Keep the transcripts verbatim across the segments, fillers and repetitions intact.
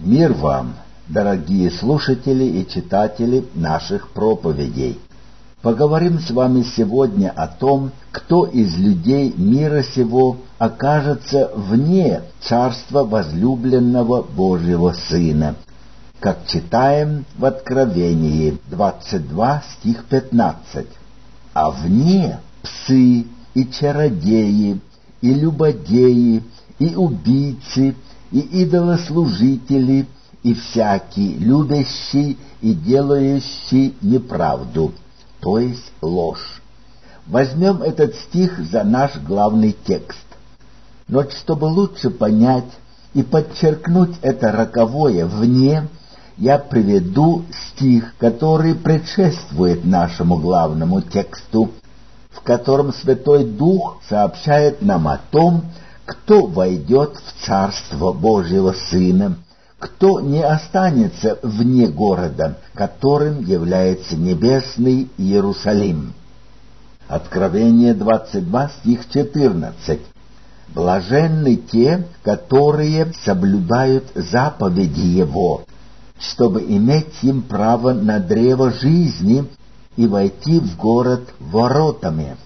Мир вам, дорогие слушатели и читатели наших проповедей! Поговорим с вами сегодня о том, кто из людей мира сего окажется вне царства возлюбленного Божьего Сына, как читаем в Откровении двадцать два, стих пятнадцать. «А вне псы и чародеи, и любодеи, и убийцы, и идолослужители, и всякий, любящий и делающий неправду», то есть ложь. Возьмем этот стих за наш главный текст. Но чтобы лучше понять и подчеркнуть это роковое «вне», я приведу стих, который предшествует нашему главному тексту, в котором Святой Дух сообщает нам о том, кто войдет в Царство Божьего Сына, кто не останется вне города, которым является небесный Иерусалим. Откровение двадцать два, стих четырнадцать. «Блаженны те, которые соблюдают заповеди Его, чтобы иметь им право на древо жизни и войти в город воротами».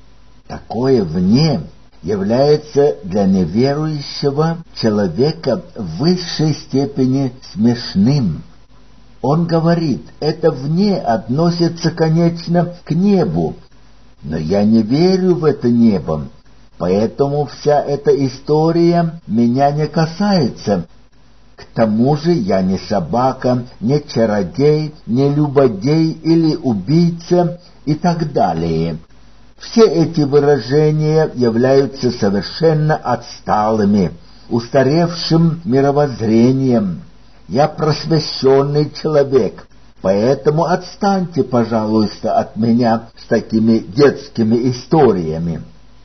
Такое «вне» является для неверующего человека в высшей степени смешным. Он говорит, это «вне» относится, конечно, к небу, но я не верю в это небо, поэтому вся эта история меня не касается. К тому же я не собака, не чародей, не любодей или убийца и так далее. Все эти выражения являются совершенно отсталыми, устаревшим мировоззрением. Я просвещенный человек, поэтому отстаньте, пожалуйста, от меня с такими детскими историями.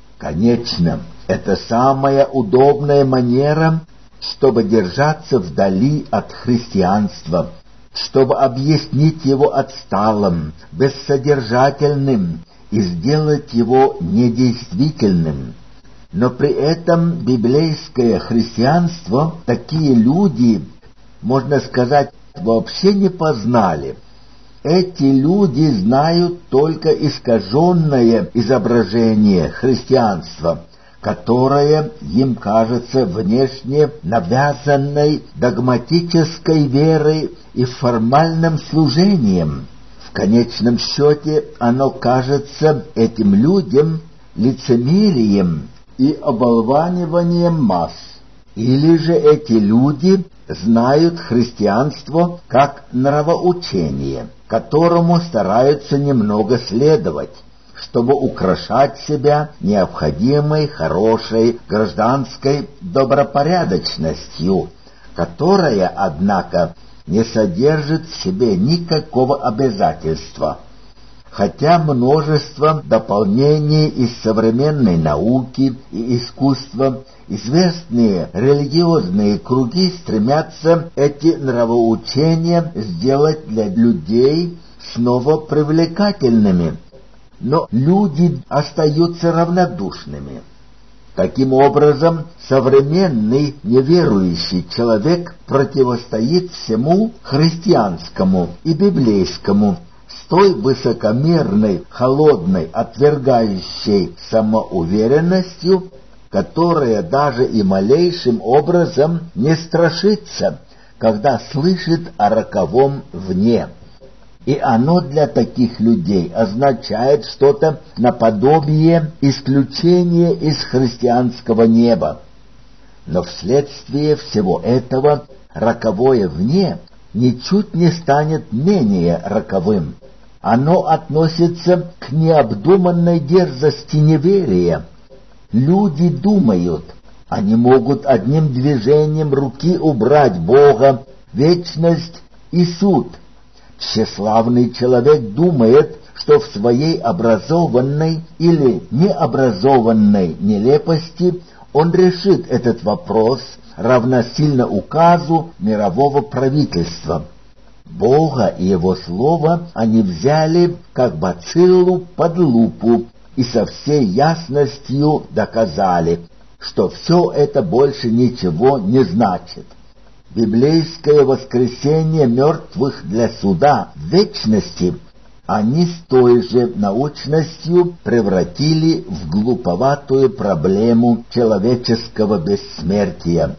Конечно, это самая удобная манера, чтобы держаться вдали от христианства, чтобы объяснить его отсталым, бессодержательным и сделать его недействительным. Но при этом библейское христианство такие люди, можно сказать, вообще не познали. Эти люди знают только искаженное изображение христианства, которое им кажется внешне навязанной догматической верой и формальным служением. В конечном счете оно кажется этим людям лицемерием и оболваниванием масс. Или же эти люди знают христианство как нравоучение, которому стараются немного следовать, чтобы украшать себя необходимой хорошей гражданской добропорядочностью, которая, однако, не содержит в себе никакого обязательства. Хотя множество дополнений из современной науки и искусства, известные религиозные круги стремятся эти нравоучения сделать для людей снова привлекательными, но люди остаются равнодушными. Таким образом, современный неверующий человек противостоит всему христианскому и библейскому с той высокомерной, холодной, отвергающей самоуверенностью, которая даже и малейшим образом не страшится, когда слышит о роковом «вне». И оно для таких людей означает что-то наподобие исключения из христианского неба. Но вследствие всего этого роковое «вне» ничуть не станет менее роковым. Оно относится к необдуманной дерзости неверия. Люди думают, они могут одним движением руки убрать Бога, вечность и суд. Тщеславный человек думает, что в своей образованной или необразованной нелепости он решит этот вопрос равносильно указу мирового правительства. Бога и Его Слово они взяли как бациллу под лупу и со всей ясностью доказали, что все это больше ничего не значит. библейское воскресение мертвых для суда в вечности они с той же научностью превратили в глуповатую проблему человеческого бессмертия.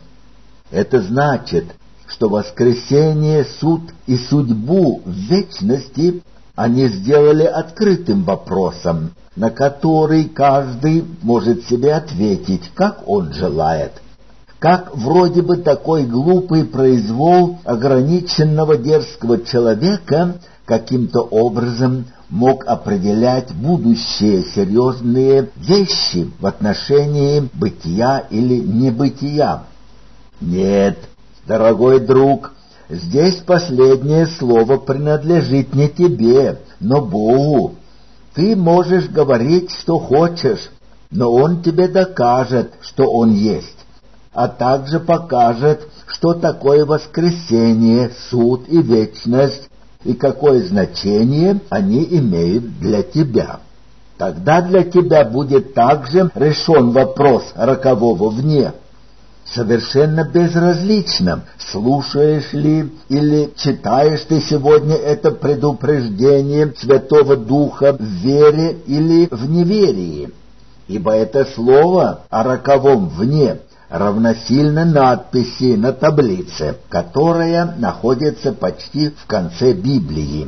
Это значит, что воскресение, суд и судьбу в вечности они сделали открытым вопросом, на который каждый может себе ответить, как он желает. Как вроде бы такой глупый произвол ограниченного дерзкого человека каким-то образом мог определять будущие серьезные вещи в отношении бытия или небытия. Нет, дорогой друг, здесь последнее слово принадлежит не тебе, но Богу. Ты можешь говорить, что хочешь, но Он тебе докажет, что Он есть, а также покажет, что такое воскресение, суд и вечность, и какое значение они имеют для тебя. Тогда для тебя будет также решен вопрос рокового вне. Совершенно безразлично, слушаешь ли или читаешь ты сегодня это предупреждение Святого Духа в вере или в неверии, ибо это слово о роковом вне равносильно надписи на таблице, которая находится почти в конце Библии.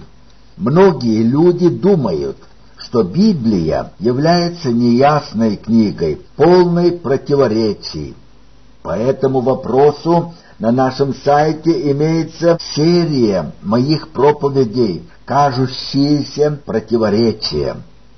Многие люди думают, что Библия является неясной книгой, полной противоречий. По этому вопросу на нашем сайте имеется серия моих проповедей, кажущиеся противоречия.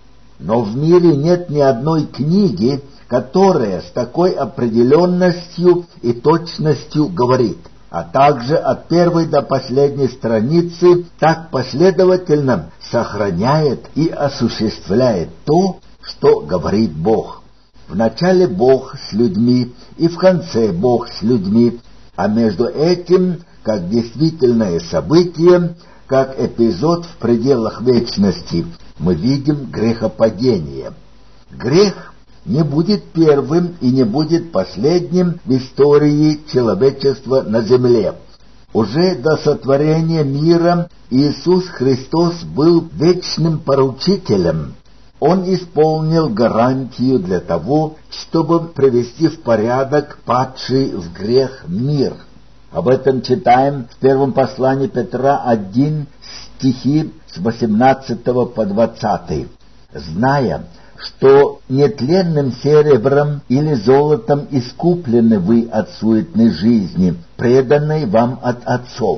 Но в мире нет ни одной книги, которая с такой определенностью и точностью говорит, а также от первой до последней страницы так последовательно сохраняет и осуществляет то, что говорит Бог. В начале Бог с людьми и в конце Бог с людьми, а между этим, как действительное событие, как эпизод в пределах вечности, мы видим грехопадение. Грех не будет первым и не будет последним в истории человечества на земле. Уже до сотворения мира Иисус Христос был вечным поручителем. Он исполнил гарантию для того, чтобы привести в порядок падший в грех мир. Об этом читаем в первом послании Петра один, стихи с восемнадцатого по двадцатый. «Зная, что нетленным серебром или золотом искуплены вы от суетной жизни, преданной вам от отцов,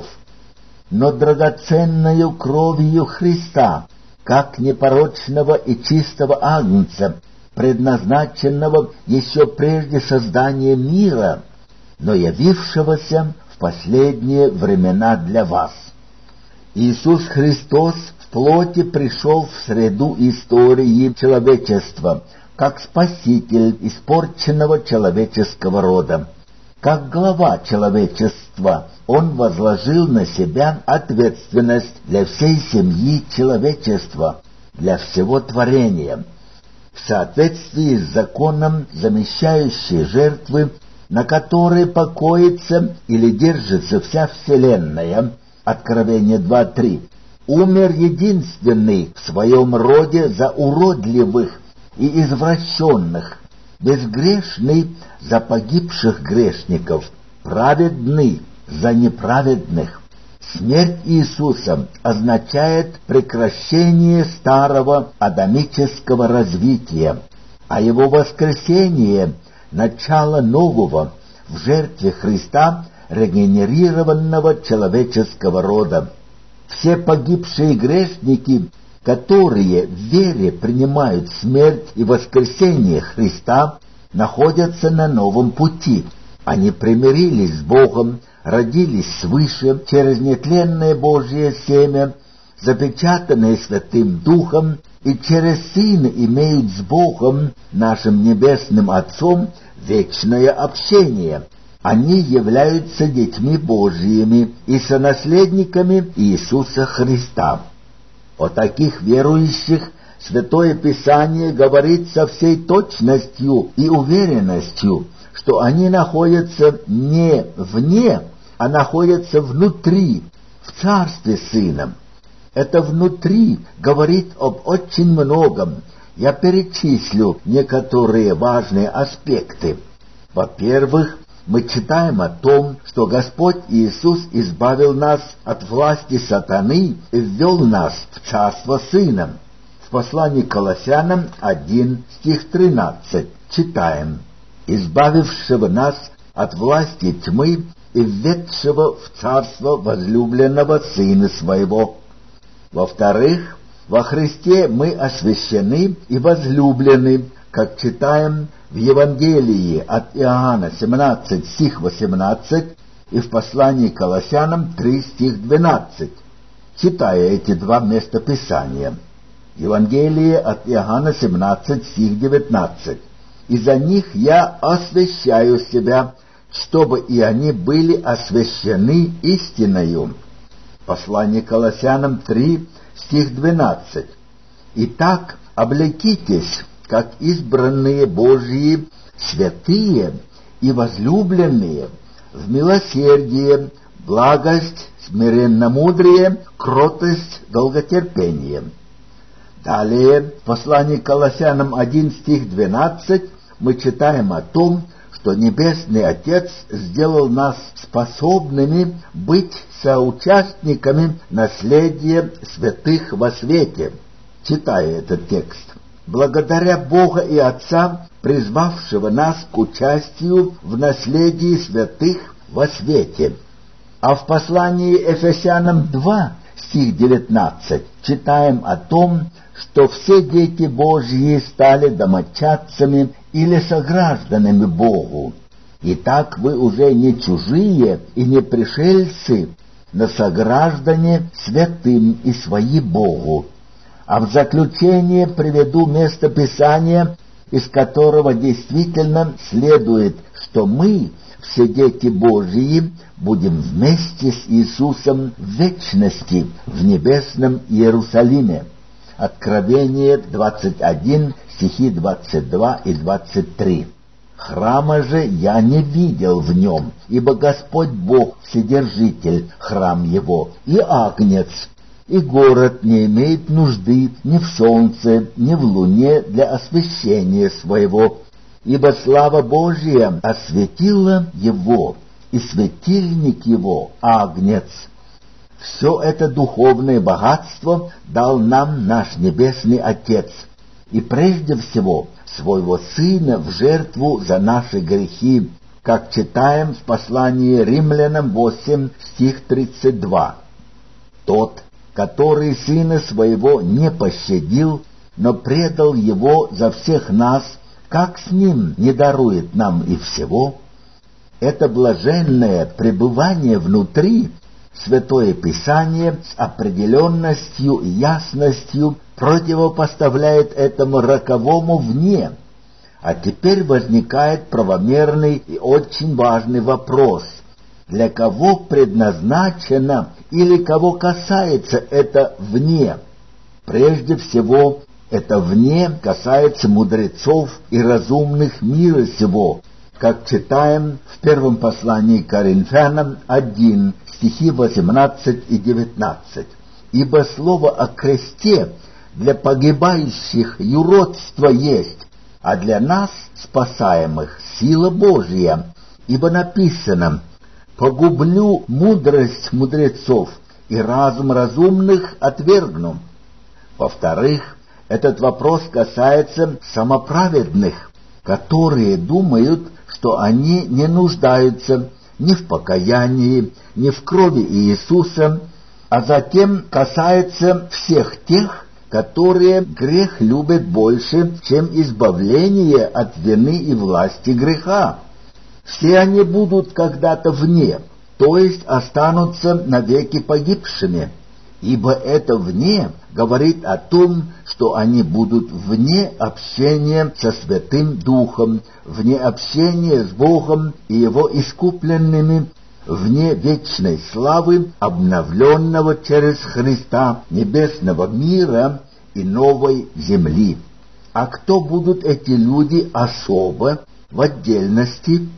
но драгоценною кровью Христа, как непорочного и чистого агнца, предназначенного еще прежде создания мира, но явившегося в последние времена для вас». Иисус Христос в плоти пришел в среду истории человечества, как спаситель испорченного человеческого рода. Как глава человечества, Он возложил на себя ответственность для всей семьи человечества, для всего творения. В соответствии с законом замещающей жертвы, на которой покоится или держится вся вселенная, Откровение два три, умер единственный в своем роде за уродливых и извращенных, безгрешный за погибших грешников, праведный за неправедных. Смерть Иисуса означает прекращение старого адамического развития, а Его воскресение — начало нового в жертве Христа регенерированного человеческого рода. Все погибшие грешники, которые в вере принимают смерть и воскресение Христа, находятся на новом пути. Они примирились с Богом, родились свыше через нетленное Божье семя, запечатанное Святым Духом, и через Сына имеют с Богом, нашим Небесным Отцом, вечное общение. Они являются детьми Божьими и сонаследниками Иисуса Христа. О таких верующих Святое Писание говорит со всей точностью и уверенностью, что они находятся не вне, а находятся внутри, в царстве Сына. Это «внутри» говорит об очень многом. Я перечислю некоторые важные аспекты. Во-первых, мы читаем о том, что Господь Иисус избавил нас от власти сатаны и ввел нас в царство Сына. В послании к Колоссянам один, стих тринадцать читаем: «Избавившего нас от власти тьмы и введшего в царство возлюбленного Сына Своего». Во-вторых, во Христе мы освящены и возлюблены, как читаем в Евангелии от Иоанна семнадцать, стих восемнадцать, и в послании к Колоссянам три, стих двенадцать. Читая эти два местописания. Евангелие от Иоанна семнадцать, стих девятнадцать. «И за них я освящаю себя, чтобы и они были освящены истиною». Послание к Колоссянам три, стих двенадцать. «Итак, облекитесь, как избранные Божьи, святые и возлюбленные, в милосердие, благость, смиренномудрие, кротость, долготерпение». Далее, в послании к Колоссянам один, стих двенадцать, мы читаем о том, что Небесный Отец сделал нас способными быть соучастниками наследия святых во свете. Читая этот текст: «Благодаря Бога и Отца, призвавшего нас к участию в наследии святых во свете». А в послании Ефесянам два, стих девятнадцать, читаем о том, что все дети Божьи стали домочадцами или согражданами Богу. Итак, вы уже не чужие и не пришельцы, но сограждане святым и свои Богу. А в заключение приведу место Писания, из которого действительно следует, что мы, все дети Божьи, будем вместе с Иисусом в вечности в небесном Иерусалиме. Откровение двадцать один, стихи двадцать два и двадцать три. «Храма же я не видел в нем, ибо Господь Бог, Вседержитель, храм его, и Агнец, и город не имеет нужды ни в солнце, ни в луне для освещения своего, ибо слава Божия осветила его, и светильник его — Агнец». Все это духовное богатство дал нам наш Небесный Отец, и прежде всего своего Сына в жертву за наши грехи, как читаем в послании Римлянам восемь, стих тридцать два. «Тот, который Сына Своего не пощадил, но предал Его за всех нас, как с Ним не дарует нам и всего?» Это блаженное пребывание внутри Святое Писание с определенностью и ясностью противопоставляет этому роковому вне. А теперь возникает правомерный и очень важный вопрос: для кого предназначено или кого касается это вне? Прежде всего, это вне касается мудрецов и разумных мира сего, как читаем в первом послании к Коринфянам один, стихи восемнадцать и девятнадцать. «Ибо слово о кресте для погибающих юродство есть, а для нас, спасаемых, сила Божия. Ибо написано: погублю мудрость мудрецов и разум разумных отвергну». Во-вторых, этот вопрос касается самоправедных, которые думают, что они не нуждаются ни в покаянии, ни в крови Иисуса, а затем касается всех тех, которые грех любят больше, чем избавление от вины и власти греха. Все они будут когда-то вне, то есть останутся навеки погибшими, ибо это «вне» говорит о том, что они будут вне общения со Святым Духом, вне общения с Богом и Его искупленными, вне вечной славы, обновленного через Христа небесного мира и новой земли. А кто будут эти люди особо, в отдельности?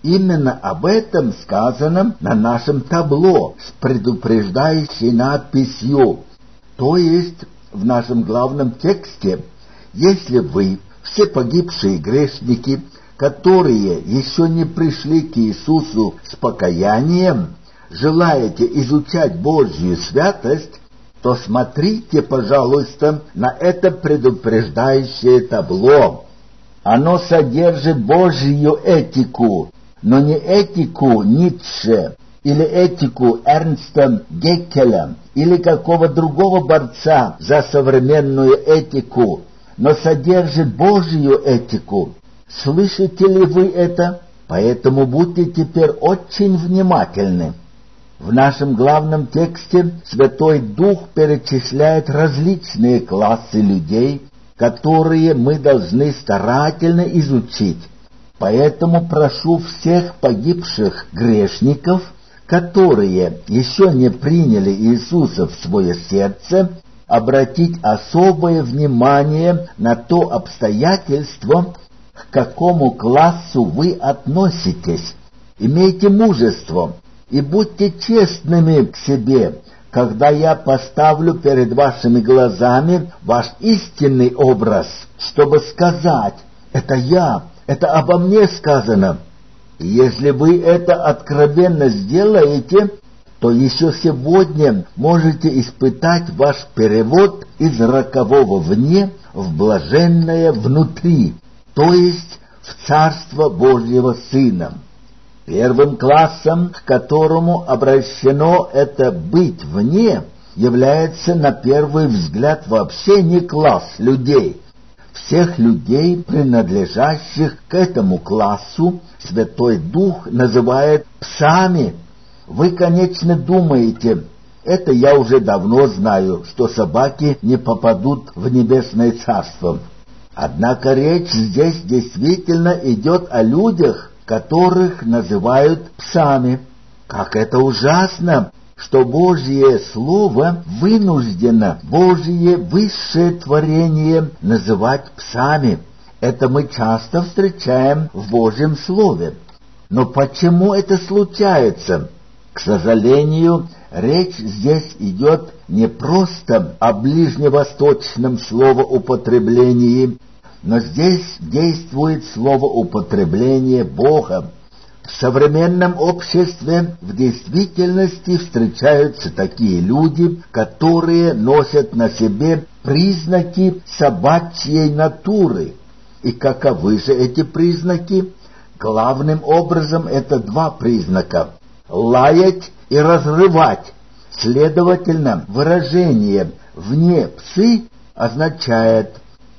Именно об этом сказано на нашем табло с предупреждающей надписью. То есть в нашем главном тексте: если вы, все погибшие грешники, которые еще не пришли к Иисусу с покаянием, желаете изучать Божью святость, то смотрите, пожалуйста, на это предупреждающее табло. Оно содержит Божью этику, но не этику Ницше или этику Эрнста Геккеля или какого другого борца за современную этику, но содержит Божью этику. Слышите ли вы это? Поэтому будьте теперь очень внимательны. В нашем главном тексте Святой Дух перечисляет различные классы людей, которые мы должны старательно изучить. Поэтому прошу всех погибших грешников, которые еще не приняли Иисуса в свое сердце, обратить особое внимание на то обстоятельство, к какому классу вы относитесь. Имейте мужество и будьте честными к себе, когда я поставлю перед вашими глазами ваш истинный образ, чтобы сказать: «Это я, это обо мне сказано». И если вы это откровенно сделаете, то еще сегодня можете испытать ваш перевод из рокового вне в блаженное внутри, то есть в Царство Божьего Сына. Первым классом, к которому обращено это «быть вне», является на первый взгляд вообще не класс людей. Всех людей, принадлежащих к этому классу, Святой Дух называет псами. Вы, конечно, думаете: это я уже давно знаю, что собаки не попадут в небесное царство. Однако речь здесь действительно идет о людях, которых называют псами. Как это ужасно, что Божье Слово вынуждено Божье высшее творение называть псами. Это мы часто встречаем в Божьем Слове. Но почему это случается? К сожалению, речь здесь идет не просто о ближневосточном словоупотреблении, но здесь действует словоупотребление Бога. В современном обществе в действительности встречаются такие люди, которые носят на себе признаки собачьей натуры. И каковы же эти признаки? Главным образом это два признака: лаять и разрывать. Следовательно, выражение «вне псы» означает: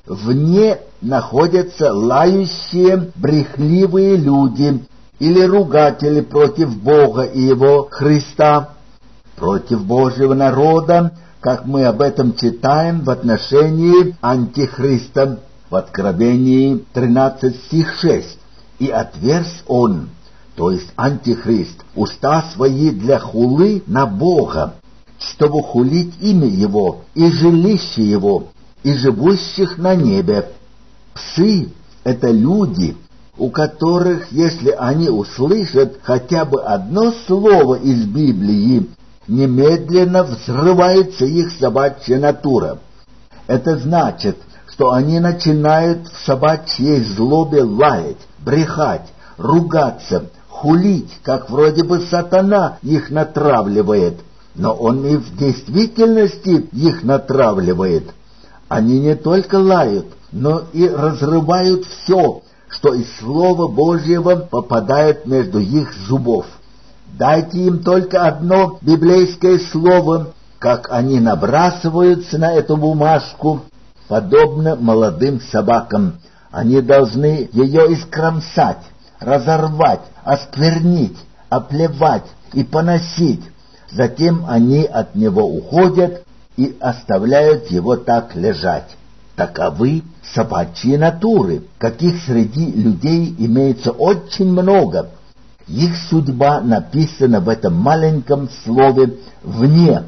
вне находятся лающие, брехливые люди или ругатели против Бога и Его Христа, против Божьего народа, как мы об этом читаем в отношении Антихриста в Откровении тринадцать стих шесть. «И отверз он», то есть Антихрист, уста свои для хулы на Бога, чтобы хулить имя Его и жилище Его, и живущих на небе. Псы — это люди, у которых, если они услышат хотя бы одно слово из Библии, немедленно взрывается их собачья натура. Это значит, что они начинают в собачьей злобе лаять, брехать, ругаться, хулить, как вроде бы сатана их натравливает, но он и в действительности их натравливает. Они не только лают, но и разрывают все, что из Слова Божьего попадает между их зубов. Дайте им только одно библейское слово, как они набрасываются на эту бумажку, подобно молодым собакам. Они должны ее искромсать, разорвать, осквернить, оплевать и поносить. Затем они от него уходят и оставляют его так лежать. Таковы собачьи натуры, каких среди людей имеется очень много. Их судьба написана в этом маленьком слове «вне».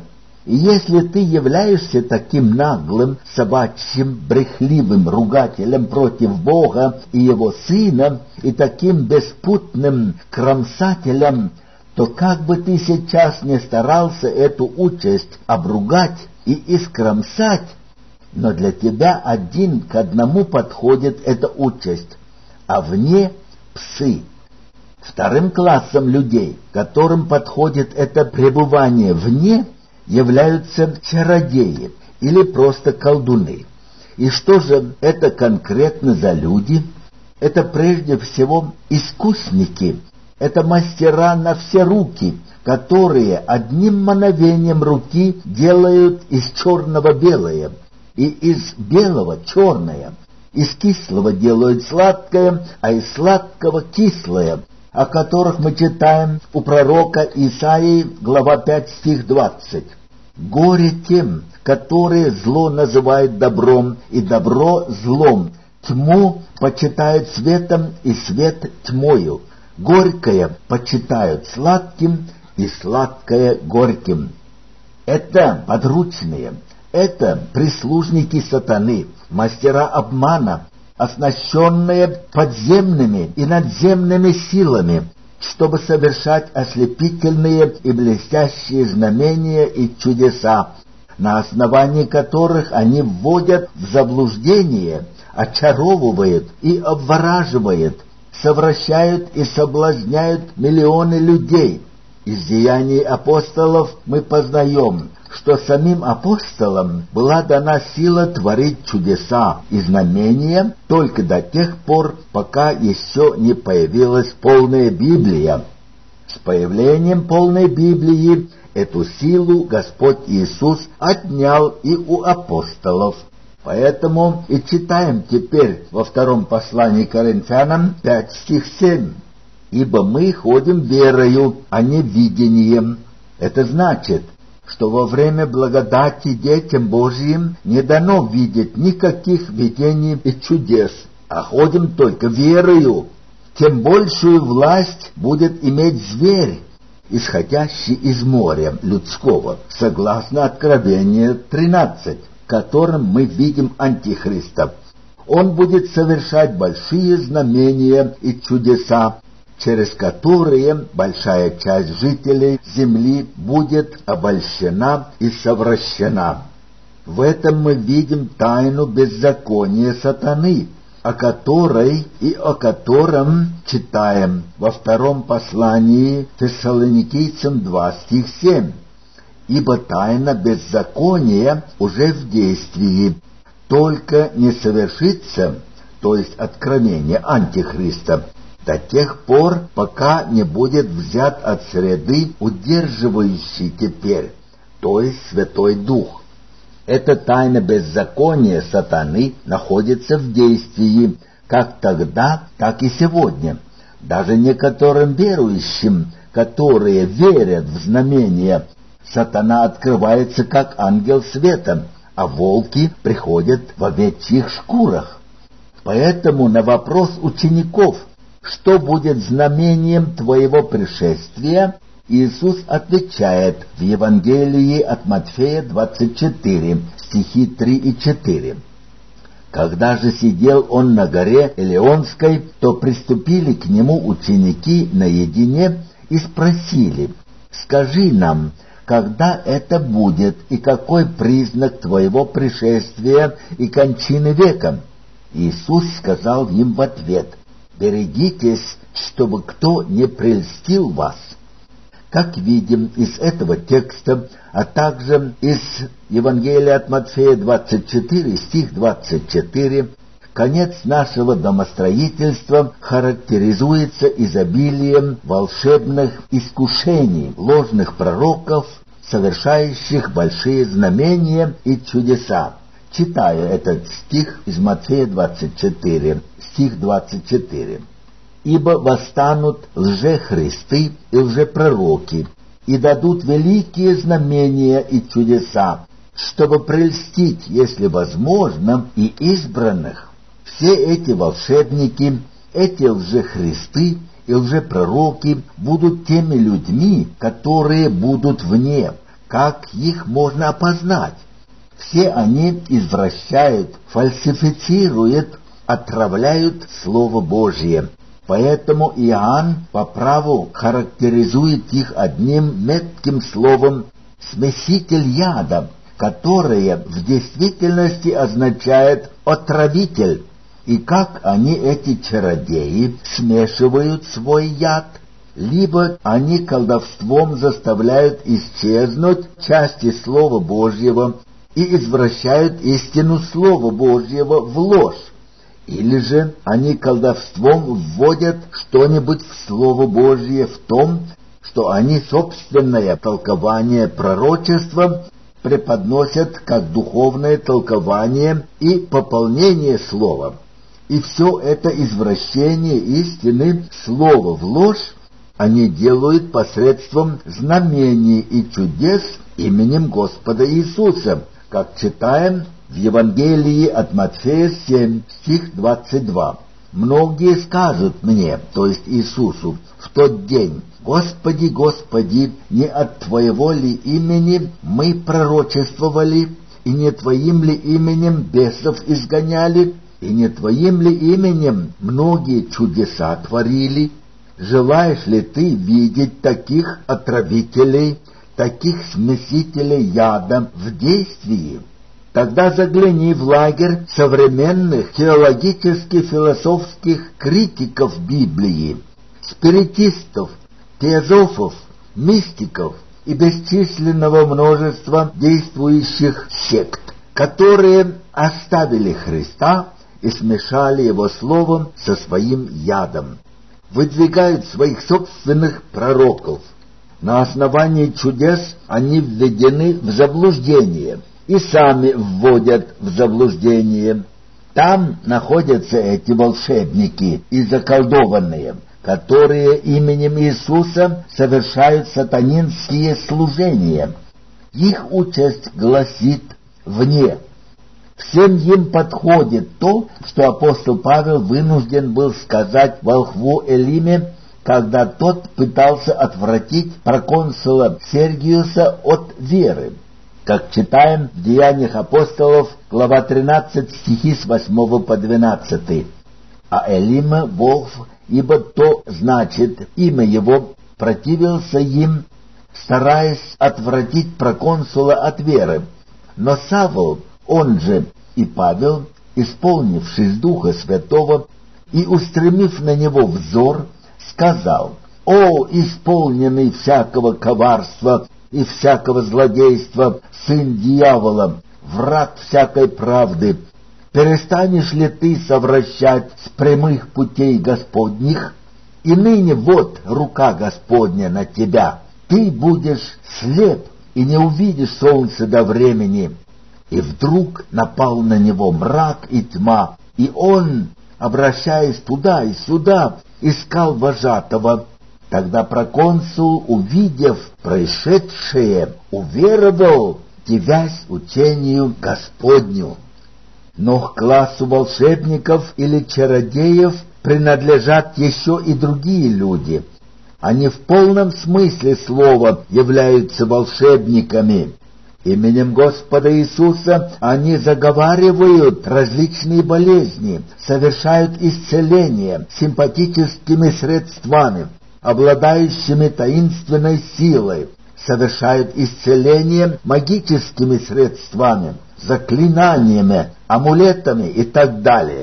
И если ты являешься таким наглым, собачьим, брехливым ругателем против Бога и Его Сына, и таким беспутным кромсателем, то как бы ты сейчас не старался эту участь обругать и искромсать, но для тебя один к одному подходит эта участь, а вне — псы. Вторым классом людей, которым подходит это пребывание вне, являются чародеи или просто колдуны. И что же это конкретно за люди? Это прежде всего искусники, это мастера на все руки, которые одним мановением руки делают из черного белое, и из белого черное, из кислого делают сладкое, а из сладкого кислое, о которых мы читаем у пророка Исаии, глава пять, стих двадцать. «Горе тем, которые зло называют добром, и добро злом, тьму почитают светом, и свет тьмою, горькое почитают сладким, и сладкое горьким». Это подручные, это прислужники сатаны, мастера обмана, оснащенные подземными и надземными силами, чтобы совершать ослепительные и блестящие знамения и чудеса, на основании которых они вводят в заблуждение, очаровывают и обвораживают, совращают и соблазняют миллионы людей. Из деяний апостолов мы познаем, что самим апостолам была дана сила творить чудеса и знамения только до тех пор, пока еще не появилась полная Библия. С появлением полной Библии эту силу Господь Иисус отнял и у апостолов. Поэтому и читаем теперь во втором послании к Коринфянам пять, стих семь. «Ибо мы ходим верою, а не видением». Это значит, что во время благодати детям Божьим не дано видеть никаких видений и чудес, а ходим только верою. Тем большую власть будет иметь зверь, исходящий из моря людского, согласно Откровению тринадцать, которым мы видим Антихриста. Он будет совершать большие знамения и чудеса, через которые большая часть жителей земли будет обольщена и совращена. В этом мы видим тайну беззакония сатаны, о которой и о котором читаем во втором послании Фессалоникийцам два, стих семь. «Ибо тайна беззакония уже в действии, только не совершится, то есть откровение Антихриста, до тех пор, пока не будет взят от среды удерживающий теперь, то есть Святой Дух». Эта тайна беззакония сатаны находится в действии как тогда, так и сегодня. Даже некоторым верующим, которые верят в знамения, сатана открывается как ангел света, а волки приходят в овечьих шкурах. Поэтому на вопрос учеников, что будет знамением твоего пришествия, Иисус отвечает в Евангелии от Матфея двадцать четыре, стихи три и четыре. «Когда же сидел он на горе Элеонской, то приступили к нему ученики наедине и спросили: скажи нам, когда это будет, и какой признак твоего пришествия и кончины века? Иисус сказал им в ответ: берегитесь, чтобы кто не прельстил вас. Как видим из этого текста, а также из Евангелия от Матфея двадцать четыре, стих двадцать четыре, конец нашего домостроительства характеризуется изобилием волшебных искушений, ложных пророков, совершающих большие знамения и чудеса. Читаю этот стих из Матфея двадцать четыре, стих двадцать четыре. «Ибо восстанут лжехристы и лжепророки, и дадут великие знамения и чудеса, чтобы прельстить, если возможно, и избранных. Все эти волшебники, эти лжехристы и лжепророки будут теми людьми, которые будут вне, как их можно опознать? Все они извращают, фальсифицируют, отравляют Слово Божье. Поэтому Иоанн по праву характеризует их одним метким словом «смеситель яда», которое в действительности означает «отравитель». И как они, эти чародеи, смешивают свой яд? Либо они колдовством заставляют исчезнуть части Слова Божьего и извращают истину Слова Божьего в ложь, или же они колдовством вводят что-нибудь в Слово Божье в том, что они собственное толкование пророчества преподносят как духовное толкование и пополнение слова. И все это извращение истины слова в ложь они делают посредством знамений и чудес именем Господа Иисуса, как читаем в Евангелии от Матфея семь, стих двадцать два. «Многие скажут мне, то есть Иисусу, в тот день: Господи, Господи, не от Твоего ли имени мы пророчествовали, и не Твоим ли именем бесов изгоняли, и не Твоим ли именем многие чудеса творили? Желаешь ли ты видеть таких отравителей, таких смесителей яда в действии? Тогда загляни в лагерь современных теологически-философских критиков Библии, спиритистов, теозофов, мистиков и бесчисленного множества действующих сект, которые оставили Христа и смешали Его словом со своим ядом, выдвигают своих собственных пророков. На основании чудес они введены в заблуждение и сами вводят в заблуждение. Там находятся эти волшебники и заколдованные, которые именем Иисуса совершают сатанинские служения. Их участь гласит вне. Всем им подходит то, что апостол Павел вынужден был сказать волхву Элиме, когда тот пытался отвратить проконсула Сергиуса от веры. Как читаем в Деяниях апостолов, глава тринадцать, стихи с восьмого по двенадцатый. «А Элима, волхв, ибо то значит имя его, противился им, стараясь отвратить проконсула от веры. Но Савл, он же и Павел, исполнившись Духа Святого и устремив на него взор, сказал: «О, исполненный всякого коварства и всякого злодейства, сын дьявола, враг всякой правды, перестанешь ли ты совращать с прямых путей Господних? И ныне вот рука Господня на тебя, ты будешь слеп и не увидишь солнца до времени». И вдруг напал на него мрак и тьма, и он, обращаясь туда и сюда, искал вожатого. Тогда проконсул, увидев происшедшее, уверовал, дивясь учению Господню. Но к классу волшебников или чародеев принадлежат еще и другие люди. Они в полном смысле слова являются волшебниками. Именем Господа Иисуса они заговаривают различные болезни, совершают исцеления симпатическими средствами, обладающими таинственной силой, совершают исцеление магическими средствами, заклинаниями, амулетами и так далее.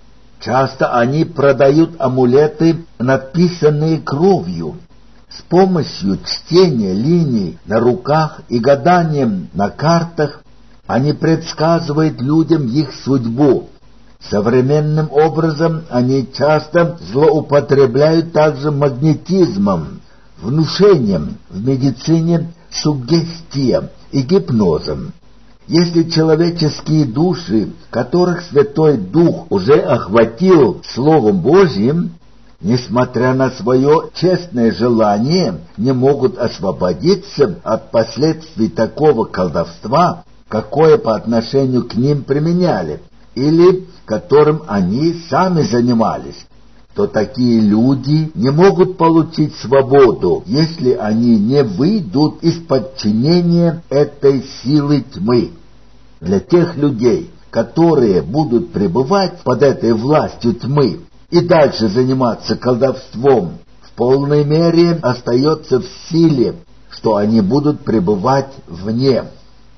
Часто они продают амулеты, написанные кровью. С помощью чтения линий на руках и гаданием на картах они предсказывают людям их судьбу. Современным образом они часто злоупотребляют также магнетизмом, внушением, в медицине суггестией и гипнозом. Если человеческие души, которых Святой Дух уже охватил Словом Божьим, несмотря на свое честное желание, не могут освободиться от последствий такого колдовства, какое по отношению к ним применяли, или которым они сами занимались, то такие люди не могут получить свободу, если они не выйдут из подчинения этой силы тьмы. Для тех людей, которые будут пребывать под этой властью тьмы и дальше заниматься колдовством, в полной мере остается в силе, что они будут пребывать вне.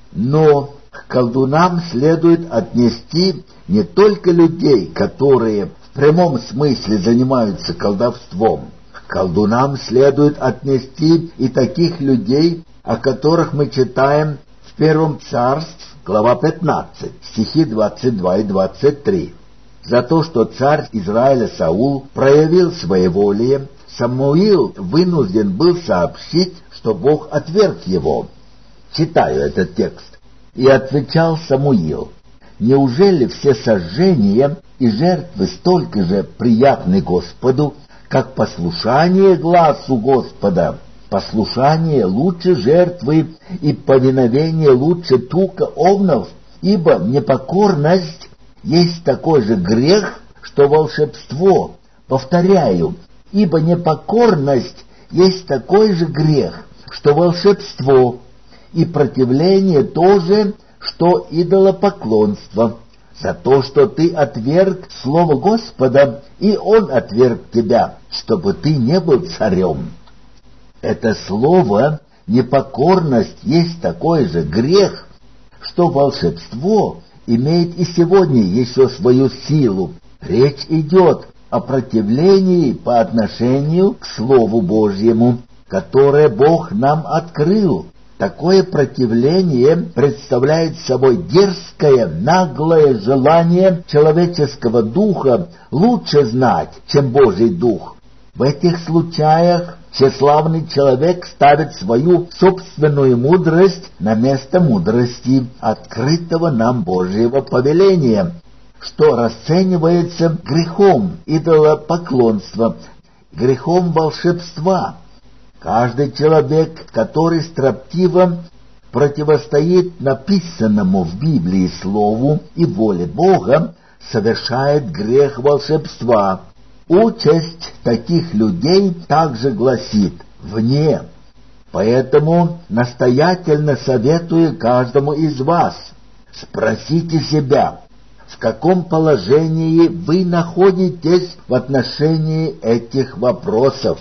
Но к колдунам следует отнести не только людей, которые в прямом смысле занимаются колдовством. К колдунам следует отнести и таких людей, о которых мы читаем в Первом Царств, глава пятнадцать, стихи двадцать два и двадцать три. За то, что царь Израиля Саул проявил своеволие, Самуил вынужден был сообщить, что Бог отверг его. Читаю этот текст. «И отвечал Самуил: неужели все сожжения и жертвы столько же приятны Господу, как послушание гласу Господа? Послушание лучше жертвы, и повиновение лучше тука овнов, ибо непокорность есть такой же грех, что волшебство. Повторяю, ибо непокорность есть такой же грех, что волшебство, и противление тоже, что идолопоклонство. За то, что ты отверг слово Господа, и Он отверг тебя, чтобы ты не был царем». Это слово «непокорность» есть такой же грех, что волшебство имеет и сегодня еще свою силу. Речь идет о противлении по отношению к Слову Божьему, которое Бог нам открыл. Такое противление представляет собой дерзкое, наглое желание человеческого духа лучше знать, чем Божий дух. В этих случаях тщеславный человек ставит свою собственную мудрость на место мудрости, открытого нам Божьего повеления, что расценивается грехом идолопоклонства, грехом волшебства. Каждый человек, который строптиво противостоит написанному в Библии Слову и воле Бога, совершает грех волшебства. Участь таких людей также гласит «вне». Поэтому настоятельно советую каждому из вас: спросите себя, в каком положении вы находитесь в отношении этих вопросов.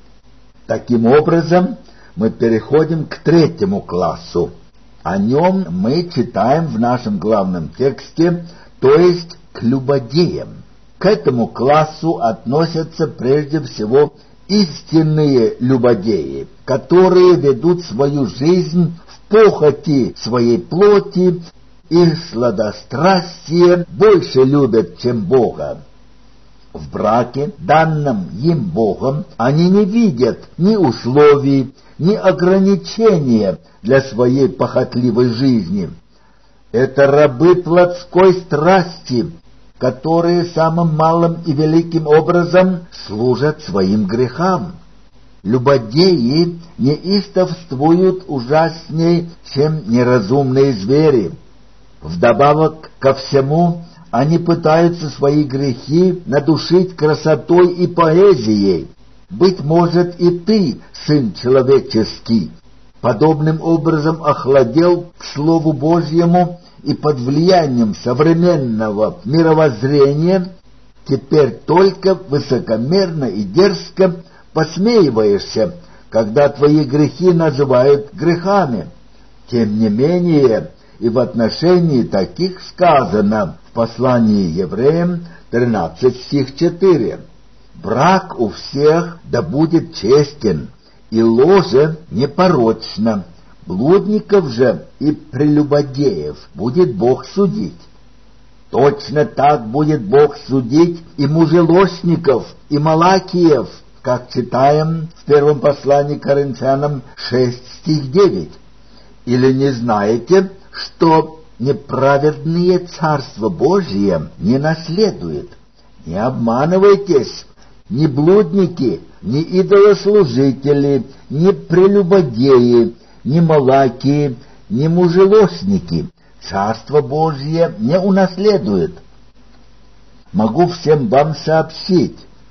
Таким образом, мы переходим к третьему классу. О нем мы читаем в нашем главном тексте, то есть к любодеям. К этому классу относятся прежде всего истинные любодеи, которые ведут свою жизнь в похоти своей плоти и сладострастие больше любят, чем Бога. В браке, данном им Богом, они не видят ни условий, ни ограничения для своей похотливой жизни. Это рабы плотской страсти, которые самым малым и великим образом служат своим грехам. Любодеи неистовствуют ужасней, чем неразумные звери. Вдобавок ко всему, они пытаются свои грехи надушить красотой и поэзией. Быть может, и ты, сын человеческий, подобным образом охладел к Слову Божьему и под влиянием современного мировоззрения теперь только высокомерно и дерзко посмеиваешься, когда твои грехи называют грехами. Тем не менее, и в отношении таких сказано в послании евреям тринадцать стих четыре: «Брак у всех да будет честен, и ложе непорочно. Блудников же и прелюбодеев будет Бог судить. Точно так будет Бог судить и мужеложников, и малакиев», как читаем в первом послании Коринфянам шесть стих девять. «Или не знаете, что неправедные Царство Божие не наследуют? Не обманывайтесь, ни блудники, ни идолослужители, ни прелюбодеи, ни малакии, ни мужеложники Царство Божие не унаследуют». Могу всем вам сообщить,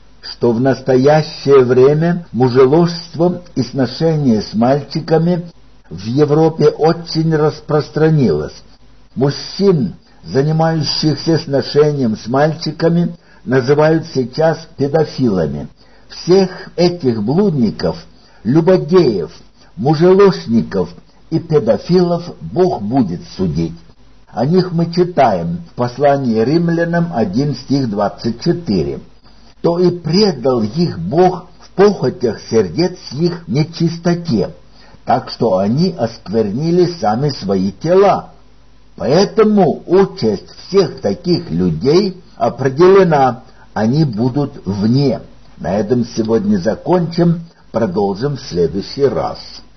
что в настоящее время мужеложство и сношение с мальчиками в Европе очень распространилось. Мужчин, занимающихся сношением с мальчиками, называют сейчас педофилами. Всех этих блудников, любодеев, мужеложников и педофилов Бог будет судить. О них мы читаем в послании Римлянам один стих двадцать четыре. «То и предал их Бог в похотях сердец их нечистоте, так что они осквернили сами свои тела». Поэтому участь всех таких людей определена, они будут вне. На этом сегодня закончим, продолжим в следующий раз.